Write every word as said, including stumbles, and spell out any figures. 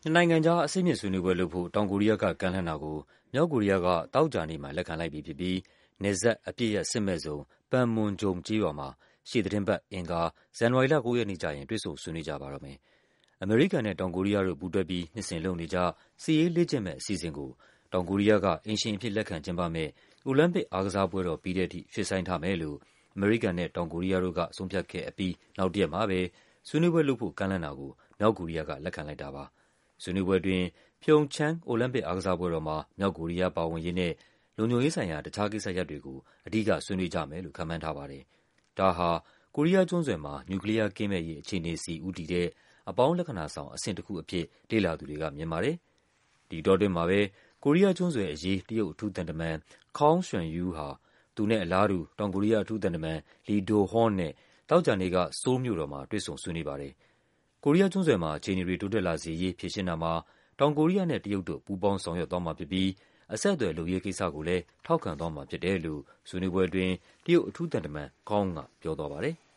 နှစ်နိုင်ငံကြားအဆင့်မြင့်ဆွေးနွေးပွဲလုပ်ဖို့တောင်ကိုရီးယားကကမ်းလှမ်းတာကိုမြောက်ကိုရီးယားကသောကြာနေ့မှာလက်ခံလိုက်ပြီဖြစ်ပြီးနယ်စပ်အပစ်ရပ်စစ်မဲ့ဇုံ Panmunjom ကျေးရွာမှာရှေ့သီတင်းပတ်အင်္ဂါဇန်နဝါရီလ ကိုးရက်နေ့ကျရင်တွေ့ဆုံဆွေးနွေးကြပါတော့မယ်။ အမေရိကန်နဲ့တောင်ကိုရီးယားတို့ပူးတွဲပြီးနှစ်စဉ်လုပ်နေကျစစ်ရေးလေ့ကျင့်မယ့်အစီအစဉ်ကိုတောင်ကိုရီးယားကအိမ်ရှင်အဖြစ်လက်ခံကျင်းပမယ့်အိုလံပစ်အားကစားပွဲတော်ပြီးတဲ့အထိရွှေ့ဆိုင်းထားမယ်လို့အမေရိကန်နဲ့တောင်ကိုရီးယားတို့ကဆုံးဖြတ်ခဲ့အပြီးနောက်တရက်မှာပဲဆွေးနွေးပွဲလုပ်ဖို့ကမ်းလှမ်းတာကိုမြောက်ကိုရီးယားကလက်ခံလိုက်တာပါ။ ဆွေးနွေးပွဲအတွင်း PyeongChang အိုလံပစ်အားကစားပွဲတော်မှာမြောက်ကိုရီးယားပါဝင်ရေးနဲ့လုံခြုံရေးဆိုင်ရာတခြားကိစ္စရပ်တွေကိုအဓိကဆွေးနွေးကြမယ်လို့ခန့်မှန်းထားပါတယ်။ ဒါဟာ ကိုရီးယားကျွန်းဆွယ်မှာနျူကလီးယားကင်းမဲ့ရေးအခြေအနေဆီဦးတည်တဲ့အပေါင်းလက္ခဏာဆောင်အဆင့်တခုအဖြစ်လေ့လာသူတွေကမြင်ပါတယ်။ ဒီအတောအတွင်းမှာပဲကိုရီးယားကျွန်းဆွယ်အရေးတရုတ်အထူးသံတမန် Kong Xuanyou ဟာ သူနဲ့အလားတူတောင်ကိုရီးယားအထူးသံတမန် Lee Do-hoon နဲ့သောကြာနေ့က ဆိုးလ်မြို့တော်မှာတွေ့ဆုံဆွေးနွေးပါတယ်။ ကိုရီးယားကျွန်းဆွယ်မှာအခြေအနေတွေတိုးတက်လာစေရေးဖြေရှင်းတာမှာတောင်ကိုရီးယားနဲ့တရုတ်တို့ပူးပေါင်းဆောင်ရွက်သွားမှာဖြစ်ပြီးအဆက်အသွယ်လုပ်ရေးကိစ္စကိုလည်းထောက်ခံသွားမှာဖြစ်တယ်လို့ဆွေးနွေးပွဲအတွင်းတရုတ်အထူးသံတမန် Kong ကပြောသွားပါတယ်။